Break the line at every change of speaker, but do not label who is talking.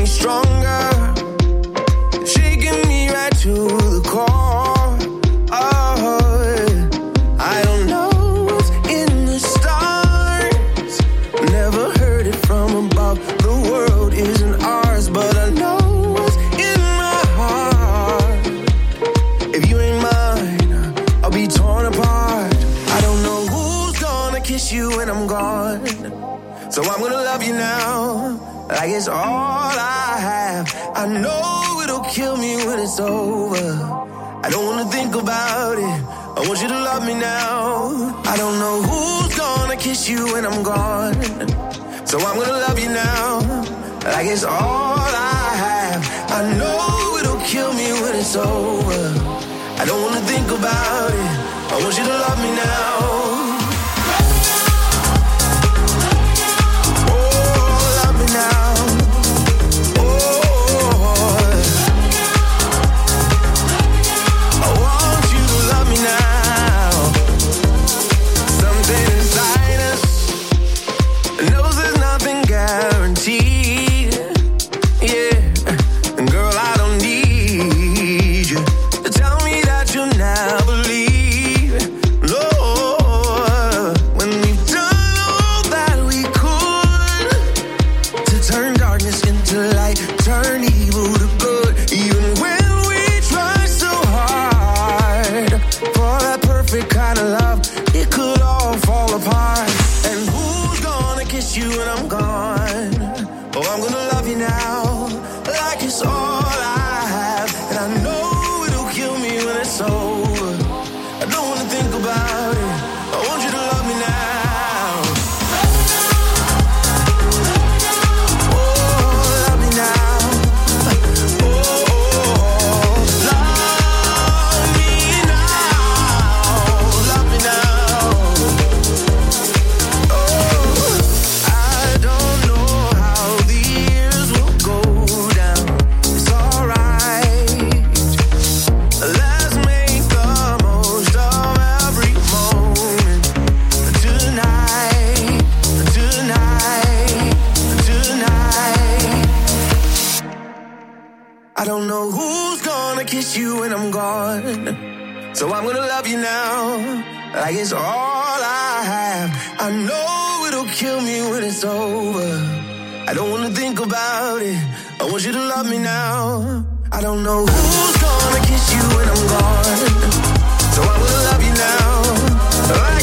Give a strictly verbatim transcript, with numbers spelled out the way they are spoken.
me stronger, shaking me right to the core. Oh, I don't know what's in the stars, never heard it from above. The world isn't ours, but I know what's in my heart. If you ain't mine, I'll be torn apart. I don't know who's gonna kiss you when I'm gone, so I'm gonna love you now, like it's all I have. I know it'll kill me when it's over. I don't wanna think about it, I want you to love me now. I don't know who's gonna kiss you when I'm gone, so I'm gonna love you now, like it's all I have. I know it'll kill me when it's over. I don't wanna think about it, I want you to love me now. I don't know who's gonna kiss you when I'm gone, so I'm gonna love you now, like it's all I have. I know it'll kill me when it's over. I don't wanna think about it, I want you to love me now. I don't know who's gonna kiss you when I'm gone, so I'm gonna love you now, like